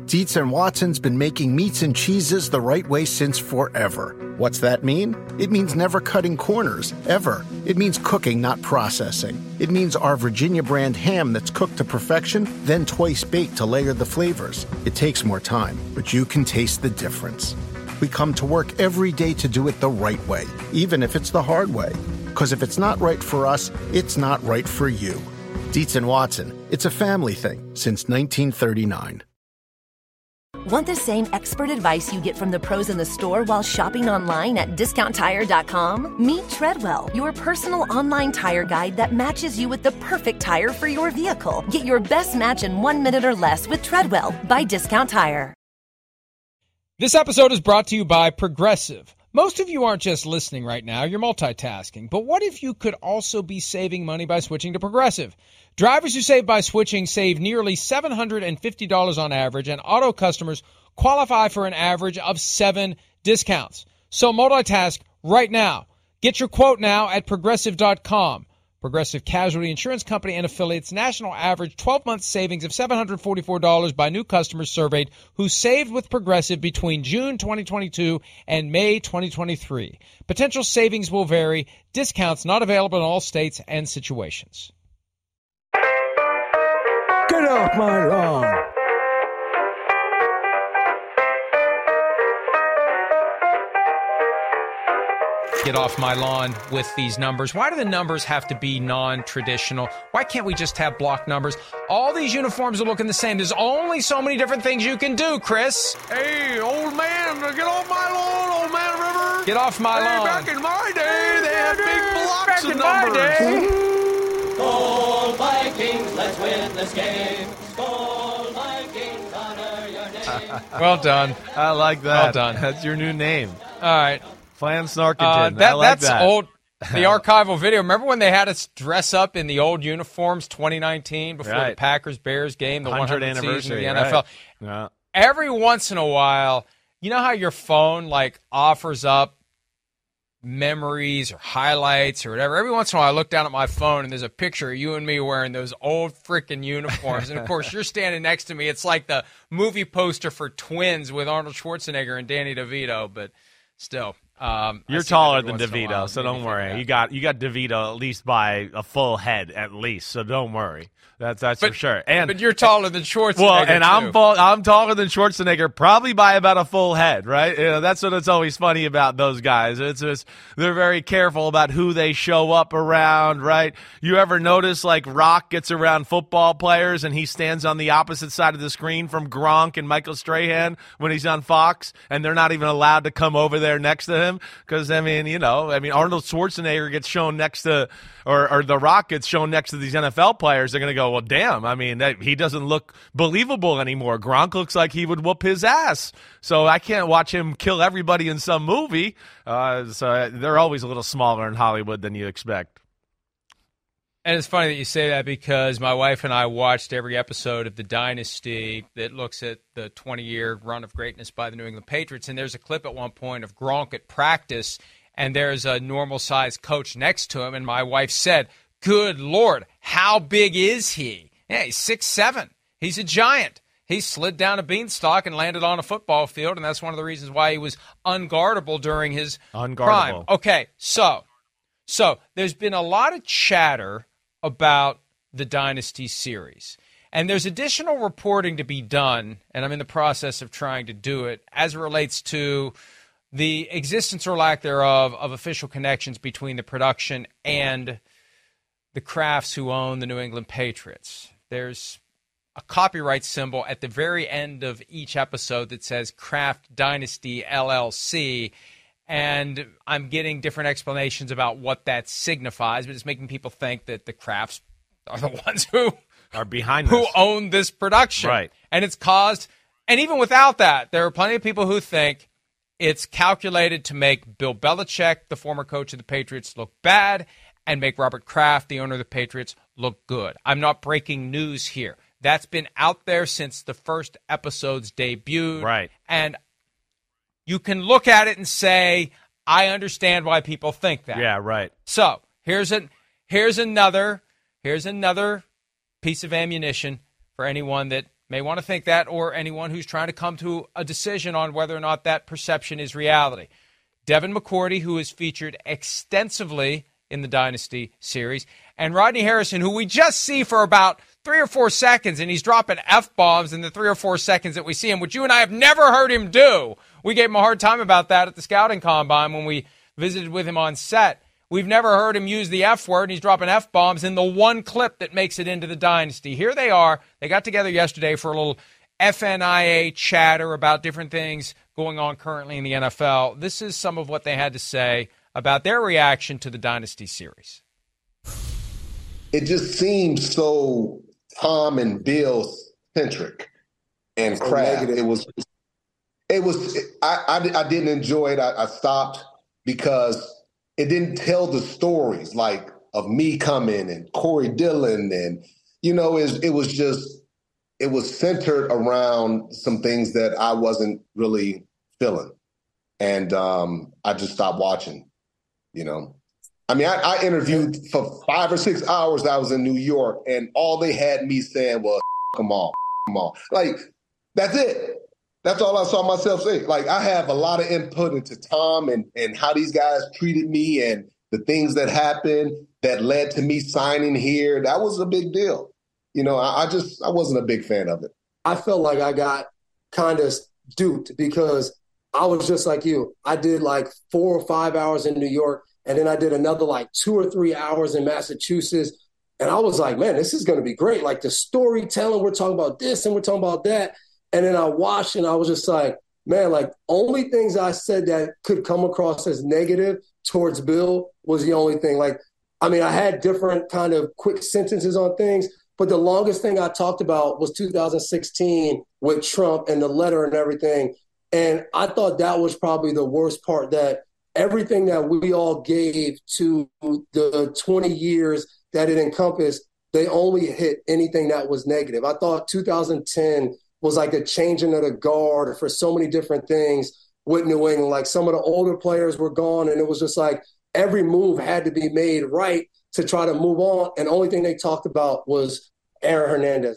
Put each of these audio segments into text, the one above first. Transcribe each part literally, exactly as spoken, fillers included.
Dietz and Watson's been making meats and cheeses the right way since forever. What's that mean? It means never cutting corners, ever. It means cooking, not processing. It means our Virginia brand ham that's cooked to perfection, then twice baked to layer the flavors. It takes more time, but you can taste the difference. We come to work every day to do it the right way, even if it's the hard way. Because if it's not right for us, it's not right for you. Dietz and Watson, it's a family thing since nineteen thirty-nine. Want the same expert advice you get from the pros in the store while shopping online at discount tire dot com? Meet Treadwell, your personal online tire guide that matches you with the perfect tire for your vehicle. Get your best match in one minute or less with Treadwell by Discount Tire. This episode is brought to you by Progressive. Most of you aren't just listening right now, you're multitasking. But what if you could also be saving money by switching to Progressive? Drivers who save by switching save nearly seven hundred fifty dollars on average, and auto customers qualify for an average of seven discounts. So multitask right now. Get your quote now at progressive dot com. Progressive Casualty Insurance Company and affiliates, national average twelve-month savings of seven hundred forty-four dollars by new customers surveyed who saved with Progressive between June twenty twenty-two and May twenty twenty-three. Potential savings will vary. Discounts not available in all states and situations. Get off my lawn! Get off my lawn with these numbers. Why do the numbers have to be non-traditional? Why can't we just have block numbers? All these uniforms are looking the same. There's only so many different things you can do, Chris. Hey, old man, get off my lawn, old man River. Get off my hey, lawn. Back in my day, they had big blocks back of in numbers. My day. Skol Vikings, let's win this game. Skol Vikings, honor your name. Well done. I like that. Well done. That's your new name. All right. Flan Snarkington. Uh, that, I like that's that. old. The archival video. Remember when they had us dress up in the old uniforms, twenty nineteen, before right. the Packers-Bears game, the one hundredth one hundredth season of anniversary the N F L. Right. Yeah. Every once in a while, you know how your phone like offers up memories or highlights or whatever? Every once in a while, I look down at my phone and there's a picture of you and me wearing those old freaking uniforms. And, of course, you're standing next to me. It's like the movie poster for Twins with Arnold Schwarzenegger and Danny DeVito, but still. Um, You're taller than DeVito, so don't worry. You got you got DeVito at least by a full head at least, so don't worry. That's that's but, for sure. And but you're taller than Schwarzenegger. Well, and too. I'm full, I'm taller than Schwarzenegger, probably by about a full head, right? You know, that's what it's always funny about those guys. It's just they're very careful about who they show up around, right? You ever notice like Rock gets around football players and he stands on the opposite side of the screen from Gronk and Michael Strahan when he's on Fox, and they're not even allowed to come over there next to him because I mean, you know, I mean Arnold Schwarzenegger gets shown next to, or or The Rock gets shown next to these N F L players. They're gonna go, well, damn. I mean, that, he doesn't look believable anymore. Gronk looks like he would whoop his ass. So I can't watch him kill everybody in some movie. Uh, so they're always a little smaller in Hollywood than you expect. And it's funny that you say that because my wife and I watched every episode of The Dynasty that looks at the twenty-year run of greatness by the New England Patriots. And there's a clip at one point of Gronk at practice, and there's a normal-sized coach next to him. And my wife said, good Lord, how big is he? Yeah, he's six seven. He's a giant. He slid down a beanstalk and landed on a football field, and that's one of the reasons why he was unguardable during his unguardable. prime. Okay, so, so there's been a lot of chatter about the Dynasty series, and there's additional reporting to be done, and I'm in the process of trying to do it, as it relates to the existence or lack thereof of official connections between the production and the Krafts who own the New England Patriots. There's a copyright symbol at the very end of each episode that says Kraft Dynasty L L C, and I'm getting different explanations about what that signifies, but it's making people think that the Krafts are the ones who are behind who this. own this production. Right. And it's caused, and even without that, there are plenty of people who think it's calculated to make Bill Belichick, the former coach of the Patriots, look bad, and make Robert Kraft, the owner of the Patriots, look good. I'm not breaking news here. That's been out there since the first episode's debuted. Right. And you can look at it and say, I understand why people think that. Yeah, right. So here's an here's another here's another piece of ammunition for anyone that may want to think that, or anyone who's trying to come to a decision on whether or not that perception is reality. Devin McCourty, who is featured extensively in the Dynasty series, and Rodney Harrison, who we just see for about three or four seconds, and he's dropping F-bombs in the three or four seconds that we see him, which you and I have never heard him do. We gave him a hard time about that at the scouting combine when we visited with him on set. We've never heard him use the F word, and he's dropping F-bombs in the one clip that makes it into the Dynasty. Here they are. They got together yesterday for a little F N I A chatter about different things going on currently in the N F L. This is some of what they had to say about their reaction to the Dynasty series. It just seems so Tom and Bill centric and so crap. It was, it was. I, I, I didn't enjoy it. I, I stopped because it didn't tell the stories like of me coming and Corey Dillon, and you know, it, it was just it was centered around some things that I wasn't really feeling, and um, I just stopped watching. You know, I mean, I, I interviewed for five or six hours. I was in New York, and all they had me saying was "come on, come on," like that's it. That's all I saw myself say. Like, I have a lot of input into Tom and, and how these guys treated me and the things that happened that led to me signing here. That was a big deal. You know, I, I just, I wasn't a big fan of it. I felt like I got kind of duped because I was just like you. I did like four or five hours in New York, and then I did another like two or three hours in Massachusetts. And I was like, man, this is going to be great. Like the storytelling, we're talking about this and we're talking about that. And then I watched and I was just like, man, like only things I said that could come across as negative towards Bill was the only thing. Like, I mean, I had different kind of quick sentences on things, but the longest thing I talked about was two thousand sixteen with Trump and the letter and everything. And I thought that was probably the worst part, that everything that we all gave to the twenty years that it encompassed, they only hit anything that was negative. I thought two thousand ten was like a changing of the guard for so many different things with New England. Like some of the older players were gone, and it was just like every move had to be made right to try to move on. And the only thing they talked about was Aaron Hernandez.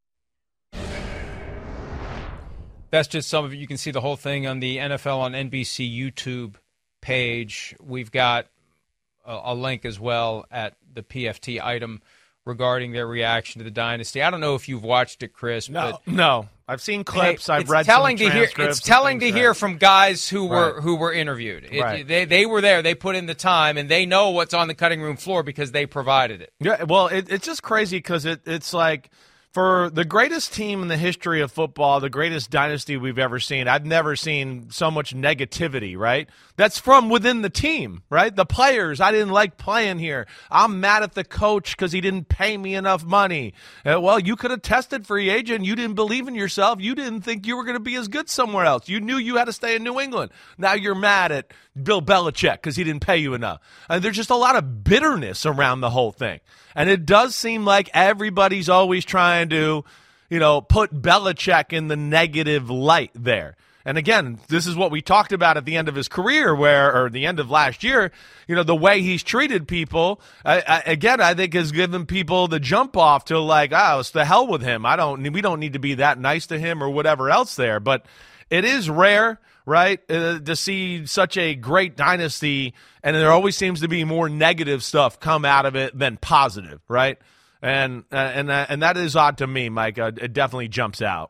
That's just some of it. You can see the whole thing on the N F L on N B C YouTube page. We've got a, a link as well at the P F T item regarding their reaction to the Dynasty. I don't know if you've watched it, Chris. No, but no. I've seen clips. Hey, I've read telling some to hear, transcripts. It's telling to things, hear right? from guys who were Right. who were interviewed. It, Right. They they were there. They put in the time, and they know what's on the cutting room floor because they provided it. Yeah, well, it, it's just crazy because it, it's like for the greatest team in the history of football, the greatest dynasty we've ever seen, I've never seen so much negativity, right? That's from within the team, right? The players, I didn't like playing here. I'm mad at the coach because he didn't pay me enough money. Uh, well, you could have tested free agent. You didn't believe in yourself. You didn't think you were going to be as good somewhere else. You knew you had to stay in New England. Now you're mad at Bill Belichick because he didn't pay you enough. And there's just a lot of bitterness around the whole thing. And it does seem like everybody's always trying to, you know, put Belichick in the negative light there. And again, this is what we talked about at the end of his career, where, or the end of last year, you know, the way he's treated people, I, I, again, I think has given people the jump off to like, oh, it's the hell with him. I don't, we don't need to be that nice to him or whatever else there. But it is rare, right, uh, to see such a great dynasty, and there always seems to be more negative stuff come out of it than positive, right? And uh, and uh, and that is odd to me, Mike. Uh, it definitely jumps out.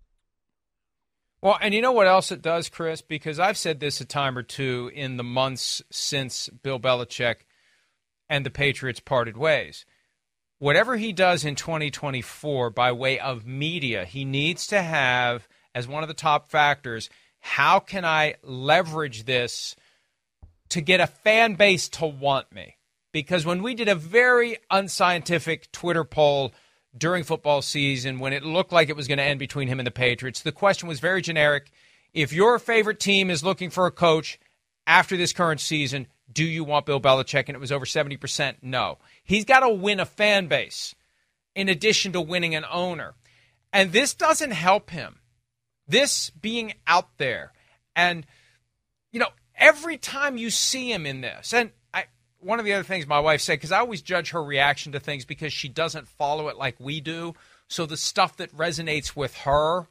Well, and you know what else it does, Chris? Because I've said this a time or two in the months since Bill Belichick and the Patriots parted ways. Whatever he does in twenty twenty-four by way of media, he needs to have as one of the top factors, how can I leverage this to get a fan base to want me? Because when we did a very unscientific Twitter poll during football season, when it looked like it was going to end between him and the Patriots, the question was very generic. If your favorite team is looking for a coach after this current season, do you want Bill Belichick? And it was over seventy percent no. He's got to win a fan base in addition to winning an owner. And this doesn't help him. This being out there. And, you know, every time you see him in this, and I, one of the other things my wife said, because I always judge her reaction to things because she doesn't follow it like we do. So the stuff that resonates with her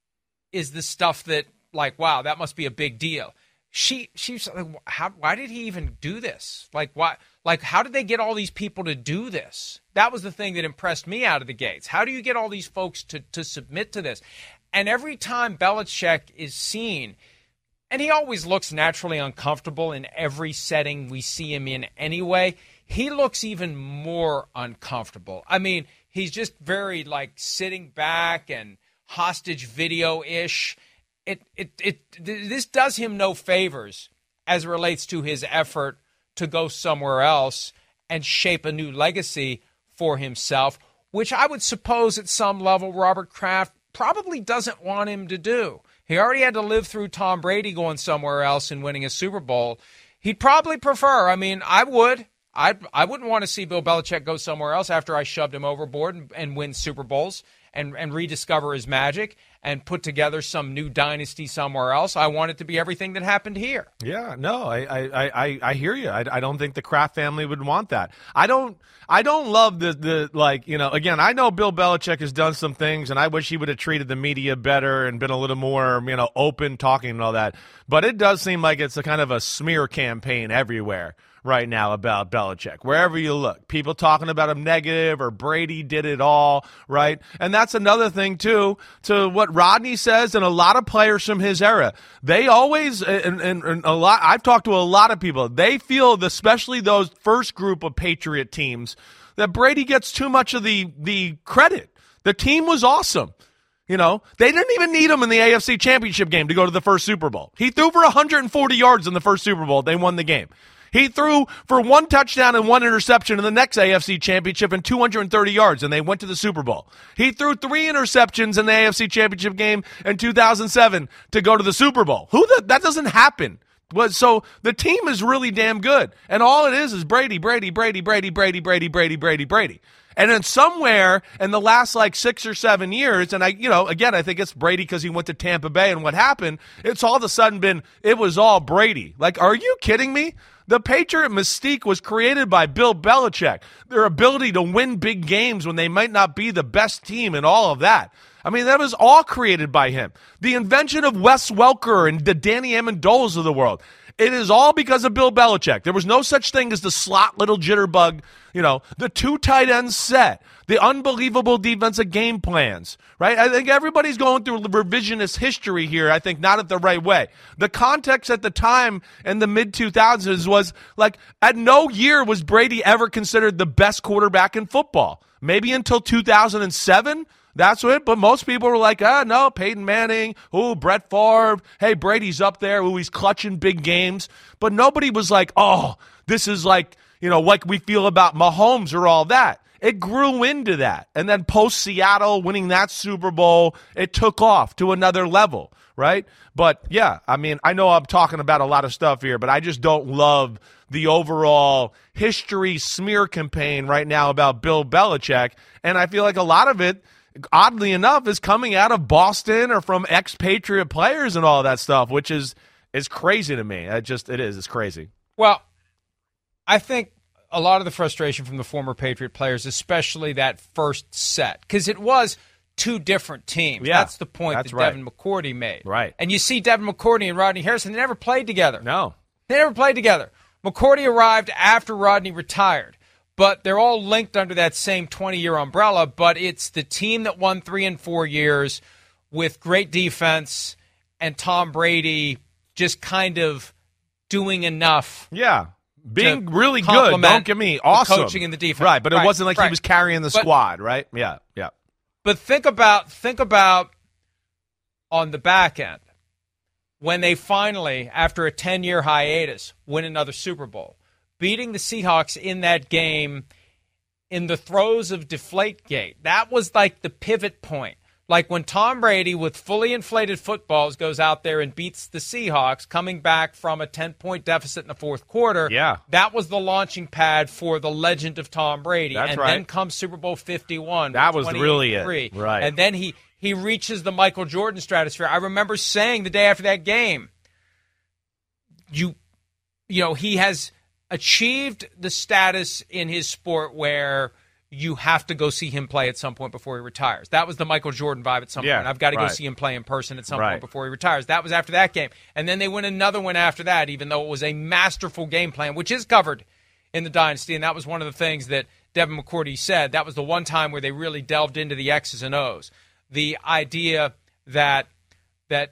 is the stuff that, like, wow, that must be a big deal. She, she's like, how, why did he even do this? Like, why, like, how did they get all these people to do this? That was the thing that impressed me out of the gates. How do you get all these folks to, to submit to this? And every time Belichick is seen, and he always looks naturally uncomfortable in every setting we see him in anyway, he looks even more uncomfortable. I mean, he's just very, like, sitting back and hostage video-ish. It, it, it, this does him no favors as it relates to his effort to go somewhere else and shape a new legacy for himself, which I would suppose at some level Robert Kraft probably doesn't want him to do. He already had to live through Tom Brady going somewhere else and winning a Super Bowl. He'd probably prefer, I mean, I would. I I wouldn't want to see Bill Belichick go somewhere else after I shoved him overboard and, and win Super Bowls and, and rediscover his magic and put together some new dynasty somewhere else. I want it to be everything that happened here. Yeah, no, I I, I, I hear you. I, I don't think the Kraft family would want that. I don't I don't love the the like, you know, again, I know Bill Belichick has done some things and I wish he would have treated the media better and been a little more, you know, open talking and all that. But it does seem like it's a kind of a smear campaign everywhere right now about Belichick. Wherever you look, people talking about him negative or Brady did it all, right? And that's another thing, too, to what Rodney says and a lot of players from his era. They always, and, and, and a lot, I've talked to a lot of people, they feel, especially those first group of Patriot teams, that Brady gets too much of the, the credit. The team was awesome. You know, they didn't even need him in the A F C Championship game to go to the first Super Bowl. He threw for one hundred forty yards in the first Super Bowl. They won the game. He threw for one touchdown and one interception in the next A F C Championship and two hundred thirty yards, and they went to the Super Bowl. He threw three interceptions in the A F C Championship game in two thousand seven to go to the Super Bowl. Who the, that doesn't happen. So the team is really damn good, and all it is is Brady, Brady, Brady, Brady, Brady, Brady, Brady, Brady, Brady. And then somewhere in the last like six or seven years, and I, you know, again, I think it's Brady because he went to Tampa Bay, and what happened, it's all of a sudden been, it was all Brady. Like, are you kidding me? The Patriot mystique was created by Bill Belichick. Their ability to win big games when they might not be the best team and all of that. I mean, that was all created by him. The invention of Wes Welker and the Danny Amendolas of the world. It is all because of Bill Belichick. There was no such thing as the slot little jitterbug, you know, the two tight ends set, the unbelievable defensive game plans, right? I think everybody's going through revisionist history here, I think not at the right way. The context at the time in the mid two thousands was like, at no year was Brady ever considered the best quarterback in football. Maybe until two thousand seven. That's it, but most people were like, ah, no, Peyton Manning, ooh, Brett Favre, hey, Brady's up there, ooh, he's clutching big games. But nobody was like, oh, this is like, you know, like we feel about Mahomes or all that. It grew into that. And then post-Seattle winning that Super Bowl, it took off to another level, right? But, yeah, I mean, I know I'm talking about a lot of stuff here, but I just don't love the overall history smear campaign right now about Bill Belichick. And I feel like a lot of it, oddly enough, is coming out of Boston or from expatriate players and all that stuff, which is is crazy to me. It just it is. It's crazy. Well, I think a lot of the frustration from the former Patriot players, especially that first set, because it was two different teams. Yeah, that's the point that's that right. Devin McCourty made. Right. And you see Devin McCourty and Rodney Harrison, they never played together. No. They never played together. McCourty arrived after Rodney retired. But they're all linked under that same twenty-year umbrella, but it's the team that won three and four years with great defense and Tom Brady just kind of doing enough. Yeah, being really good, don't get me, awesome. The coaching and the defense. Right, but it right, wasn't like right. he was carrying the but, squad, right? Yeah, yeah. But think about, think about on the back end, when they finally, after a ten-year hiatus, win another Super Bowl. Beating the Seahawks in that game in the throes of Deflategate. That was like the pivot point. Like when Tom Brady, with fully inflated footballs, goes out there and beats the Seahawks, coming back from a ten-point deficit in the fourth quarter. Yeah. That was the launching pad for the legend of Tom Brady. That's and right. then comes Super Bowl fifty-one. That was really it. Right. And then he, he reaches the Michael Jordan stratosphere. I remember saying the day after that game, you, you know, he has achieved the status in his sport where you have to go see him play at some point before he retires. That was the Michael Jordan vibe at some yeah, point. I've got to right. go see him play in person at some right. point before he retires. That was after that game. And then they win another one after that, even though it was a masterful game plan, which is covered in the Dynasty. And that was one of the things that Devin McCourty said. That was the one time where they really delved into the X's and O's. The idea that that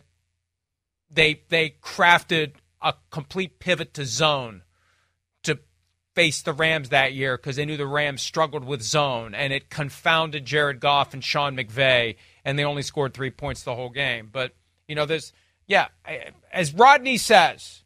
they they crafted a complete pivot to zone to face the Rams that year because they knew the Rams struggled with zone, and it confounded Jared Goff and Sean McVay, and they only scored three points the whole game. But, you know, there's, yeah, as Rodney says,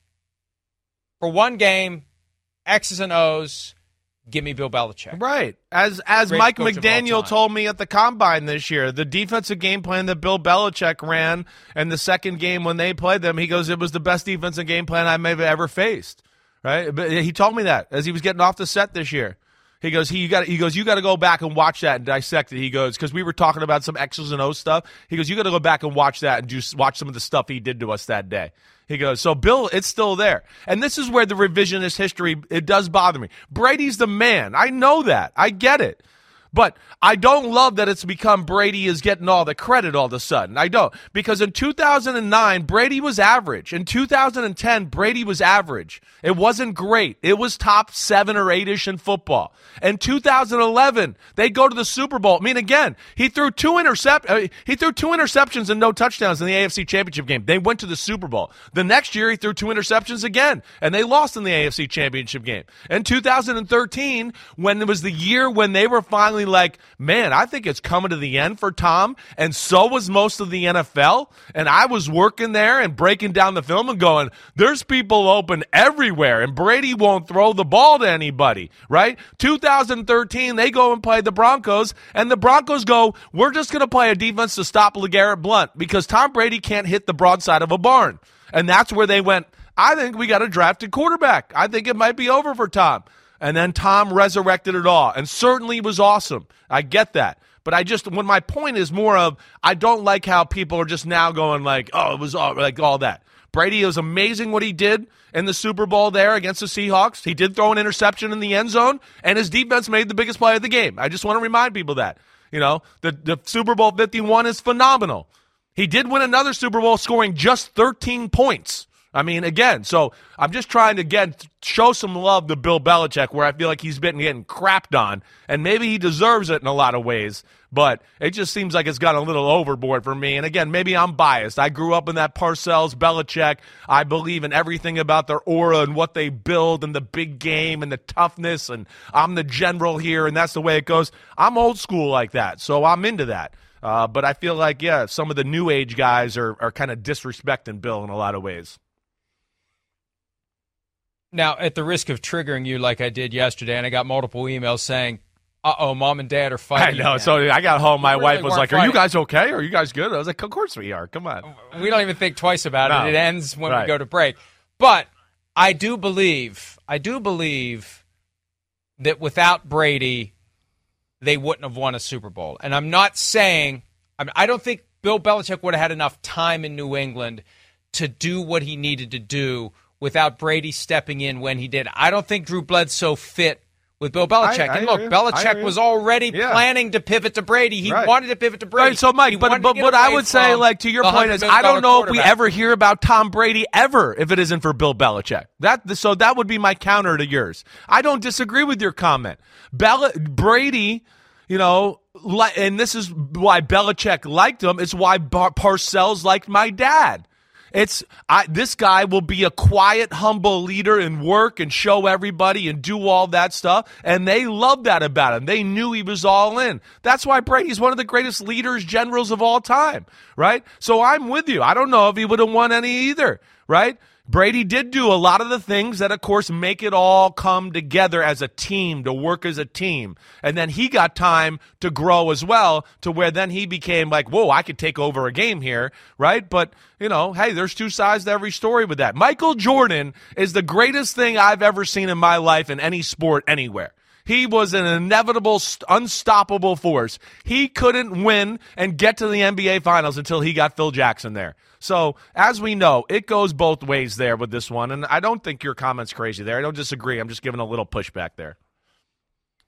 for one game, X's and O's, give me Bill Belichick. Right. As as Mike McDaniel told me at the Combine this year, the defensive game plan that Bill Belichick ran in the second game when they played them, he goes, it was the best defensive game plan I may have ever faced. Right? But he told me that as he was getting off the set this year. He goes, he, you got, he goes, you got to go back and watch that and dissect it. He goes, because we were talking about some X's and O's stuff. He goes, you got to go back and watch that and just watch some of the stuff he did to us that day. He goes, so Bill, it's still there. And this is where the revisionist history, it does bother me. Brady's the man. I know that. I get it. But I don't love that it's become Brady is getting all the credit all of a sudden. I don't. Because in two thousand nine, Brady was average. In two thousand ten, Brady was average. It wasn't great. It was top seven or eight-ish in football. In two thousand eleven, they go to the Super Bowl. I mean, again, he threw two intercept uh, he threw two interceptions and no touchdowns in the A F C Championship game. They went to the Super Bowl. The next year, he threw two interceptions again, and they lost in the A F C Championship game. In two thousand thirteen, when it was the year when they were finally like, man, I think it's coming to the end for Tom, and so was most of the N F L, and I was working there and breaking down the film and going, there's people open everywhere, and Brady won't throw the ball to anybody, right? two thousand thirteen, they go and play the Broncos, and the Broncos go, we're just going to play a defense to stop LeGarrette Blount because Tom Brady can't hit the broadside of a barn. And that's where they went, I think we got a drafted quarterback. I think it might be over for Tom. And then Tom resurrected it all, and certainly was awesome. I get that. But I just, when my point is more of, I don't like how people are just now going like, oh, it was all, like all that. Brady, it was amazing what he did in the Super Bowl there against the Seahawks. He did throw an interception in the end zone, and his defense made the biggest play of the game. I just want to remind people that. You know, the, the Super Bowl fifty-one is phenomenal. He did win another Super Bowl scoring just thirteen points. I mean, again, so I'm just trying to, again, show some love to Bill Belichick where I feel like he's been getting crapped on, and maybe he deserves it in a lot of ways, but it just seems like it's gotten a little overboard for me. And again, maybe I'm biased. I grew up in that Parcells, Belichick. I believe in everything about their aura and what they build and the big game and the toughness, and I'm the general here, and that's the way it goes. I'm old school like that, so I'm into that. Uh, but I feel like, yeah, some of the new age guys are, are kind of disrespecting Bill in a lot of ways. Now, at the risk of triggering you like I did yesterday, and I got multiple emails saying, uh-oh, mom and dad are fighting. I know. Now. So I got home. My we wife really was like, fighting. are you guys okay? Are you guys good? I was like, of course we are. Come on. We don't even think twice about no. it. It ends when right. we go to break. But I do believe, I do believe that without Brady, they wouldn't have won a Super Bowl. And I'm not saying, I mean, I don't think Bill Belichick would have had enough time in New England to do what he needed to do without Brady stepping in when he did. I don't think Drew Bledsoe fit with Bill Belichick. I, I and look, Belichick was already yeah. planning to pivot to Brady. He right. wanted to pivot to Brady. Right, so, Mike, he but, but what I would say, like, to your point is, I don't know if we ever hear about Tom Brady ever if it isn't for Bill Belichick. That So that would be my counter to yours. I don't disagree with your comment. Bel- Brady, you know, and this is why Belichick liked him, it's why Bar- Parcells liked my dad. It's I, this guy will be a quiet, humble leader and work and show everybody and do all that stuff. And they loved that about him. They knew he was all in. That's why Brady's one of the greatest leaders, generals of all time, right? So I'm with you. I don't know if he would have won any either, right? Brady did do a lot of the things that, of course, make it all come together as a team, to work as a team. And then he got time to grow as well, to where then he became like, whoa, I could take over a game here, right? But, you know, hey, there's two sides to every story with that. Michael Jordan is the greatest thing I've ever seen in my life in any sport anywhere. He was an inevitable, unstoppable force. He couldn't win and get to the N B A Finals until he got Phil Jackson there. So, as we know, it goes both ways there with this one, and I don't think your comment's crazy there. I don't disagree. I'm just giving a little pushback there.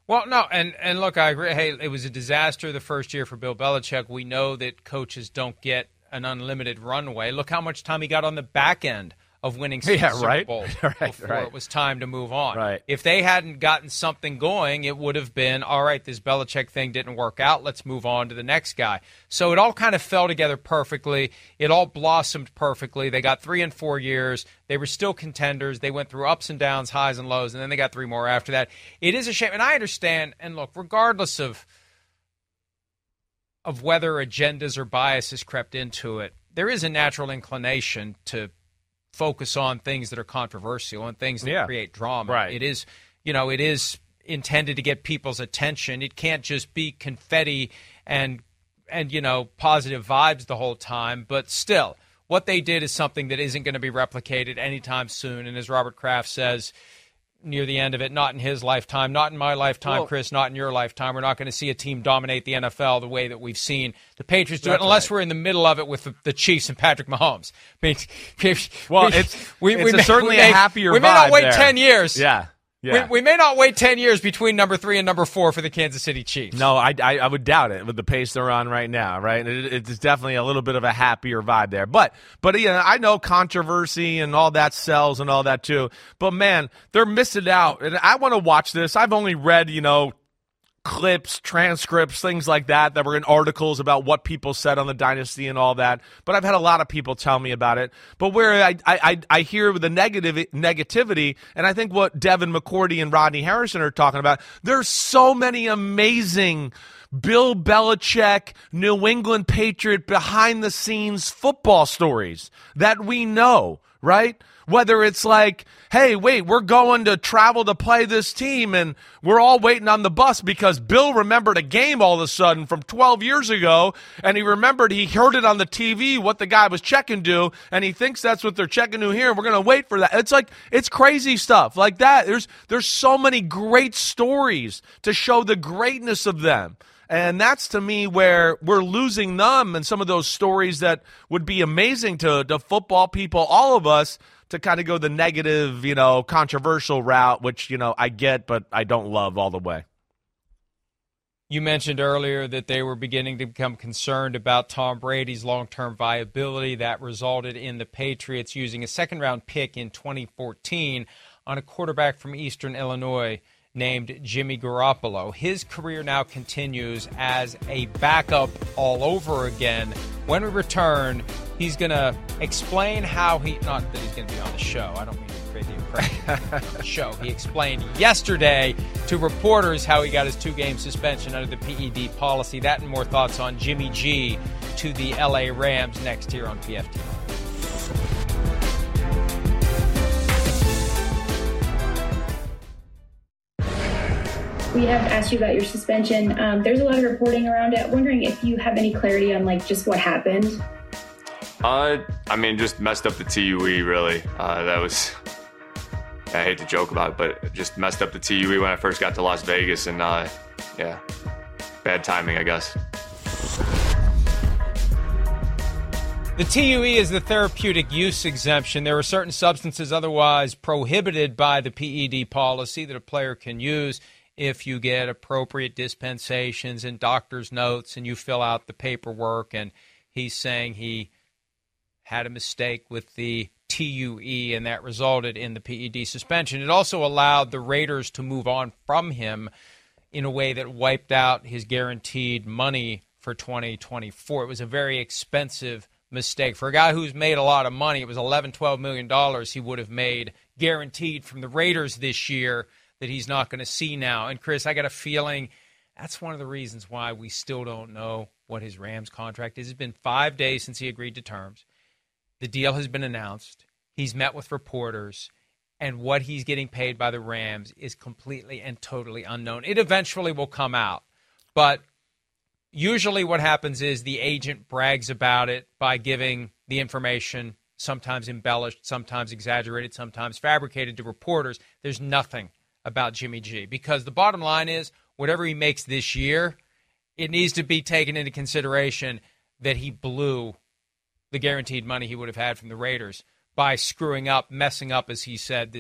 Well, no, and, and look, I agree. Hey, it was a disaster the first year for Bill Belichick. We know that coaches don't get an unlimited runway. Look how much time he got on the back end of winning six yeah, Super right? Bowls right, before right. it was time to move on. Right. If they hadn't gotten something going, it would have been, all right, this Belichick thing didn't work out. Let's move on to the next guy. So it all kind of fell together perfectly. It all blossomed perfectly. They got three and four years. They were still contenders. They went through ups and downs, highs and lows, and then they got three more after that. It is a shame. And I understand, and look, regardless of of whether agendas or biases crept into it, there is a natural inclination to focus on things that are controversial and things that yeah. create drama. Right. It is, you know, it is intended to get people's attention. It can't just be confetti and, and you know, positive vibes the whole time. But still, what they did is something that isn't going to be replicated anytime soon. And as Robert Kraft says near the end of it, not in his lifetime, not in my lifetime, well, Chris, not in your lifetime. We're not going to see a team dominate the N F L the way that we've seen the Patriots do it, unless right. we're in the middle of it with the, the Chiefs and Patrick Mahomes. I mean, well, we, it's, we, it's we a may, certainly we may, a happier We may not wait there. ten years. Yeah. Yeah. We, we may not wait ten years between number three and number four for the Kansas City Chiefs. No, I, I, I would doubt it with the pace they're on right now, right? It, it's definitely a little bit of a happier vibe there. But, but yeah, I know controversy and all that sells and all that too. But, man, they're missing out. And I want to watch this. I've only read, you know, clips, transcripts, things like that that were in articles about what people said on the dynasty and all that. But I've had a lot of people tell me about it. But where I I, I hear the negative negativity, and I think what Devin McCourty and Rodney Harrison are talking about, there's so many amazing Bill Belichick, New England Patriot, behind-the-scenes football stories that we know, right? Whether it's like, hey, wait, we're going to travel to play this team, and we're all waiting on the bus because Bill remembered a game all of a sudden from twelve years ago, and he remembered he heard it on the T V what the guy was checking to, and he thinks that's what they're checking to here, and we're going to wait for that. It's like, it's crazy stuff like that. There's there's so many great stories to show the greatness of them. And that's, to me, where we're losing them and some of those stories that would be amazing to, to football people, all of us, to kind of go the negative, you know, controversial route, which, you know, I get, but I don't love all the way. You mentioned earlier that they were beginning to become concerned about Tom Brady's long-term viability. That resulted in the Patriots using a second-round pick in twenty fourteen on a quarterback from Eastern Illinois named Jimmy Garoppolo. His career now continues as a backup all over again. When we return, he's going to explain how he, not that he's going to be on the show, I don't mean to create the impression the show. He explained yesterday to reporters how he got his two-game suspension under the P E D policy. That and more thoughts on Jimmy G to the L A Rams next here on P F T. We have asked you about your suspension. Um, there's a lot of reporting around it. Wondering if you have any clarity on like just what happened. Uh, I mean, just messed up the T U E, really. Uh, that was, I hate to joke about it, but just messed up the T U E when I first got to Las Vegas. And uh, yeah, bad timing, I guess. The T U E is the therapeutic use exemption. There are certain substances otherwise prohibited by the P E D policy that a player can use if you get appropriate dispensations and doctor's notes and you fill out the paperwork. And he's saying he had a mistake with the T U E, and that resulted in the P E D suspension. It also allowed the Raiders to move on from him in a way that wiped out his guaranteed money for twenty twenty-four. It was a very expensive mistake. For a guy who's made a lot of money, it was eleven, twelve million dollars he would have made guaranteed from the Raiders this year that he's not going to see now. And, Chris, I got a feeling that's one of the reasons why we still don't know what his Rams contract is. It's been five days since he agreed to terms. The deal has been announced. He's met with reporters, and what he's getting paid by the Rams is completely and totally unknown. It eventually will come out, but usually what happens is the agent brags about it by giving the information, sometimes embellished, sometimes exaggerated, sometimes fabricated, to reporters. There's nothing about Jimmy G, because the bottom line is whatever he makes this year, it needs to be taken into consideration that he blew the guaranteed money he would have had from the Raiders by screwing up, messing up, as he said, this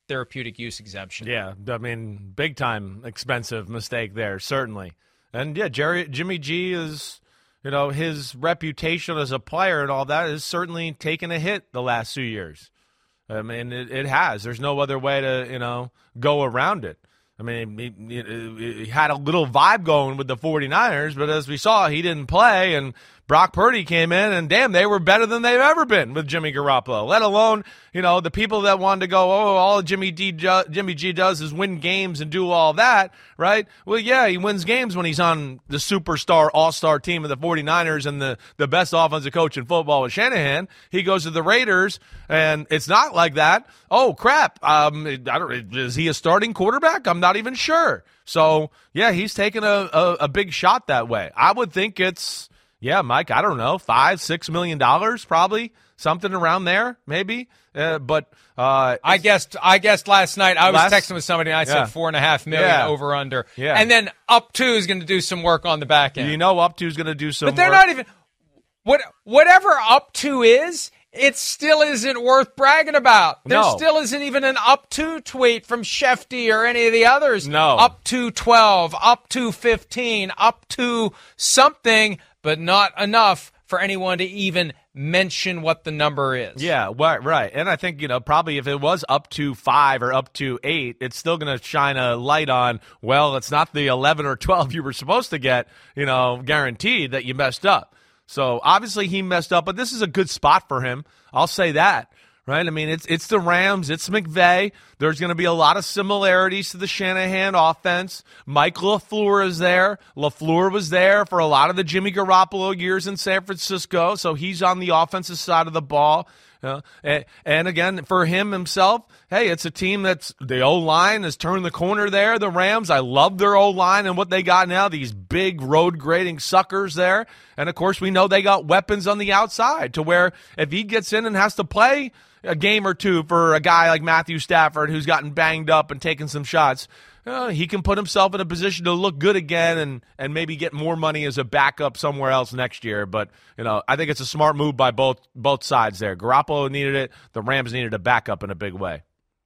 therapeutic use exemption. Yeah, I mean, big time expensive mistake there, certainly. And yeah, Jerry Jimmy G is, you know, his reputation as a player and all that is certainly taken a hit the last few years. I mean, it, it has. There's no other way to, you know, go around it. I mean, he, he, he had a little vibe going with the 49ers, but as we saw, he didn't play, and Brock Purdy came in, and damn, they were better than they've ever been with Jimmy Garoppolo, let alone, you know, the people that wanted to go, oh, all Jimmy, D, Jimmy G does is win games and do all that, right? Well, yeah, he wins games when he's on the superstar all-star team of the 49ers and the, the best offensive coach in football with Shanahan. He goes to the Raiders, and it's not like that. Oh, crap, um, I don't, is he a starting quarterback? I'm not even sure. So, yeah, he's taking a, a, a big shot that way. I would think it's, yeah, Mike, I don't know, five, six million dollars probably, something around there, maybe. Uh, but uh, I guessed I guessed last night. I was last, texting with somebody, and I yeah. said four and a half million yeah. over under. Yeah. And then up two is going to do some work on the back end. You know up two is going to do some But they're work. not even what whatever up two is, it still isn't worth bragging about. There No. still isn't even an up to tweet from Shefty or any of the others. No. Up to twelve, up to fifteen, up to something, but not enough for anyone to even mention what the number is. Yeah, right, right. And I think, you know, probably if it was up to five or up to eight, it's still going to shine a light on, well, it's not the eleven or twelve you were supposed to get, you know, guaranteed that you messed up. So obviously he messed up, but this is a good spot for him. I'll say that, right? I mean, it's it's the Rams, it's McVay. There's going to be a lot of similarities to the Shanahan offense. Mike LaFleur is there. LaFleur was there for a lot of the Jimmy Garoppolo years in San Francisco, so he's on the offensive side of the ball. Uh, and, and again, for him himself, hey, it's a team that's the O-line has turned the corner there, the Rams. I love their O-line and what they got now, these big road-grading suckers there. And, of course, we know they got weapons on the outside to where if he gets in and has to play a game or two for a guy like Matthew Stafford who's gotten banged up and taken some shots, uh, he can put himself in a position to look good again and, and maybe get more money as a backup somewhere else next year. But, you know, I think it's a smart move by both both sides there. Garoppolo needed it. The Rams needed a backup in a big way.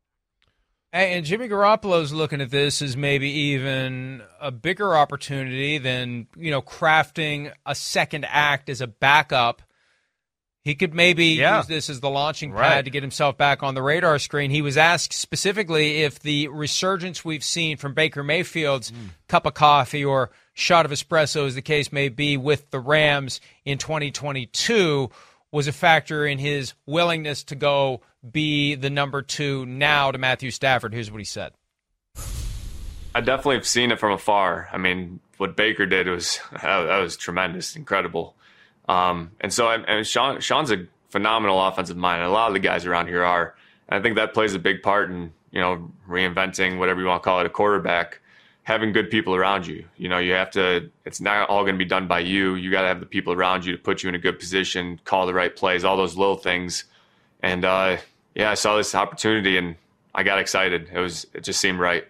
Hey, and Jimmy Garoppolo's looking at this as maybe even a bigger opportunity than, you know, crafting a second act as a backup. He could maybe yeah. use this as the launching pad right. to get himself back on the radar screen. He was asked specifically if the resurgence we've seen from Baker Mayfield's mm. cup of coffee or shot of espresso, as the case may be, with the Rams in twenty twenty-two was a factor in his willingness to go be the number two now to Matthew Stafford. Here's what he said. I definitely have seen it from afar. I mean, what Baker did was that was tremendous, incredible. Um, and so, I, and Sean, Sean's a phenomenal offensive mind. And a lot of the guys around here are. And I think that plays a big part in, you know, reinventing whatever you want to call it, a quarterback, having good people around you. You know, you have to, it's not all going to be done by you. You got to have the people around you to put you in a good position, call the right plays, all those little things. And, uh, yeah, I saw this opportunity and I got excited. It was, it just seemed right.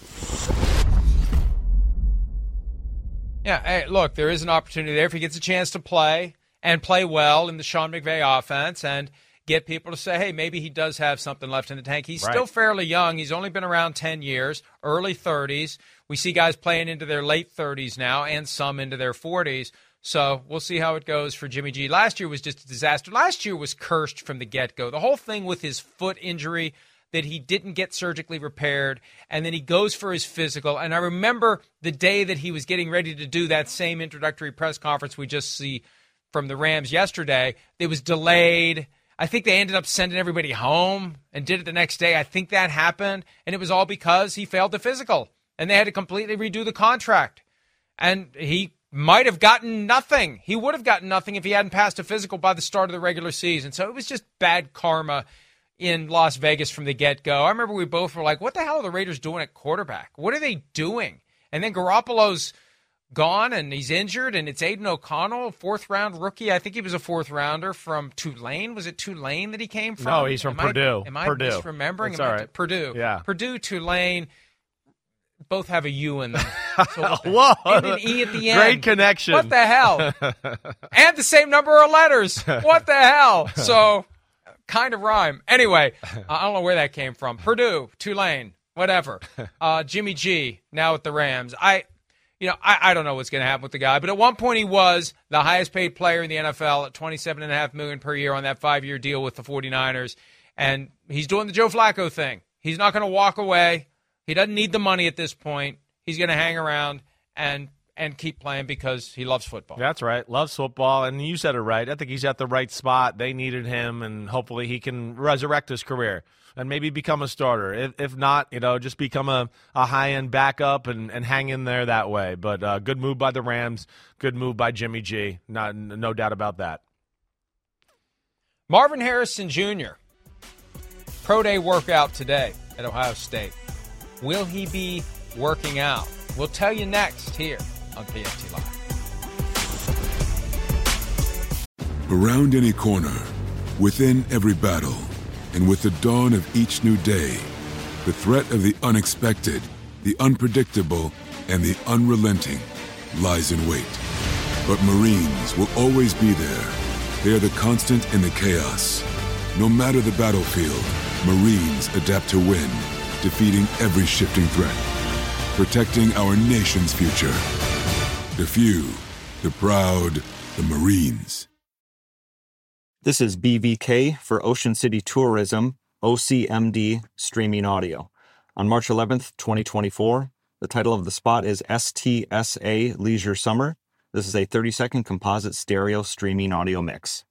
Yeah, hey, look, there is an opportunity there if he gets a chance to play and play well in the Sean McVay offense and get people to say, hey, maybe he does have something left in the tank. He's right. still fairly young. He's only been around ten years, early thirties. We see guys playing into their late thirties now and some into their forties. So we'll see how it goes for Jimmy G. Last year was just a disaster. Last year was cursed from the get-go. The whole thing with his foot injury, that he didn't get surgically repaired, and then he goes for his physical. And I remember the day that he was getting ready to do that same introductory press conference we just see from the Rams yesterday. It was delayed. I think they ended up sending everybody home and did it the next day. I think that happened, and it was all because he failed the physical, and they had to completely redo the contract. And he might have gotten nothing. He would have gotten nothing if he hadn't passed a physical by the start of the regular season. So it was just bad karma in Las Vegas from the get-go. I remember we both were like, what the hell are the Raiders doing at quarterback? What are they doing? And then Garoppolo's gone and he's injured, and it's Aiden O'Connell, fourth-round rookie. I think he was a fourth-rounder from Tulane. Was it Tulane that he came from? No, he's from am Purdue. I, am I Purdue. misremembering? That's am all I, right. Purdue. Yeah. Purdue, Tulane, both have a U in them. So what the, Whoa. and an E at the end. Great connection. What the hell? And the same number of letters. What the hell? So kind of rhyme. Anyway, I don't know where that came from. Purdue, Tulane, whatever. Uh, Jimmy G, now with the Rams. I, you know, I, I don't know what's going to happen with the guy, but at one point he was the highest paid player in the N F L at twenty-seven point five million dollars per year on that five-year deal with the 49ers, and he's doing the Joe Flacco thing. He's not going to walk away. He doesn't need the money at this point. He's going to hang around and and keep playing because he loves football. That's right. Loves football. And you said it right. I think he's at the right spot. They needed him, and hopefully he can resurrect his career and maybe become a starter. If, if not, you know, just become a, a high-end backup and, and hang in there that way. But uh, good move by the Rams. Good move by Jimmy G. Not, no doubt about that. Marvin Harrison Junior Pro day workout today at Ohio State. Will he be working out? We'll tell you next here on P F T Live. Around any corner, within every battle, and with the dawn of each new day, the threat of the unexpected, the unpredictable, and the unrelenting lies in wait. But Marines will always be there. They are the constant in the chaos. No matter the battlefield, Marines adapt to win, defeating every shifting threat, protecting our nation's future. The few, the proud, the Marines. This is B V K for Ocean City Tourism, O C M D Streaming Audio. On March eleventh, twenty twenty-four, the title of the spot is S T S A Leisure Summer. This is a thirty-second composite stereo streaming audio mix.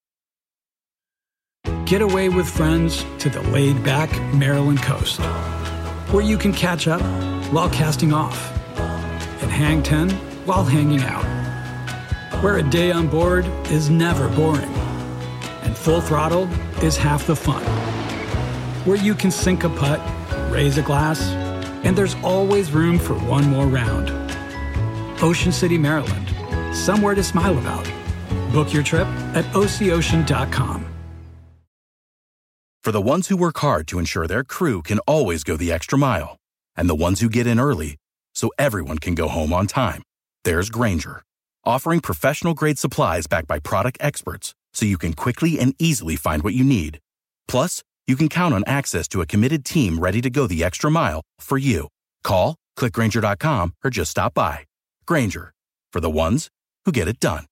Get away with friends to the laid-back Maryland coast, where you can catch up while casting off, and hang ten while hanging out, where a day on board is never boring, and full throttle is half the fun, where you can sink a putt, raise a glass, and there's always room for one more round. Ocean City, Maryland, somewhere to smile about. Book your trip at O C ocean dot com. For the ones who work hard to ensure their crew can always go the extra mile, and the ones who get in early so everyone can go home on time, there's Grainger, offering professional-grade supplies backed by product experts so you can quickly and easily find what you need. Plus, you can count on access to a committed team ready to go the extra mile for you. Call, click Grainger dot com, or just stop by. Grainger, for the ones who get it done.